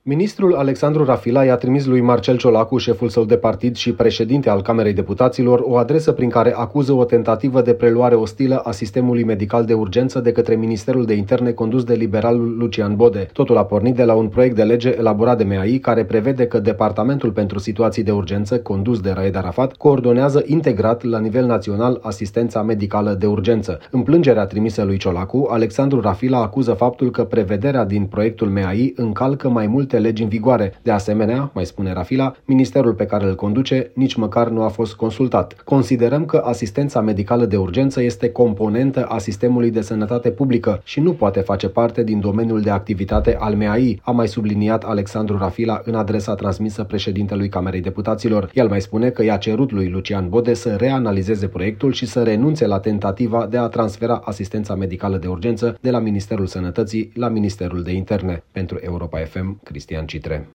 Ministrul Alexandru Rafila i-a trimis lui Marcel Ciolacu, șeful său de partid și președinte al Camerei Deputaților, o adresă prin care acuză o tentativă de preluare ostilă a sistemului medical de urgență de către Ministerul de Interne condus de liberalul Lucian Bode. Totul a pornit de la un proiect de lege elaborat de MAI care prevede că Departamentul pentru Situații de Urgență, condus de Raed Arafat, coordonează integrat la nivel național asistența medicală de urgență. În plângerea trimisă lui Ciolacu, Alexandru Rafila acuză faptul că prevederea din proiectul MAI încalcă mai multe legi în vigoare. De asemenea, mai spune Rafila, ministerul pe care îl conduce nici măcar nu a fost consultat. Considerăm că asistența medicală de urgență este componentă a sistemului de sănătate publică și nu poate face parte din domeniul de activitate al MAI, a mai subliniat Alexandru Rafila în adresa transmisă președintelui Camerei Deputaților. El mai spune că i-a cerut lui Lucian Bode să reanalizeze proiectul și să renunțe la tentativa de a transfera asistența medicală de urgență de la Ministerul Sănătății la Ministerul de Interne. Pentru Europa FM, Cristian Citre.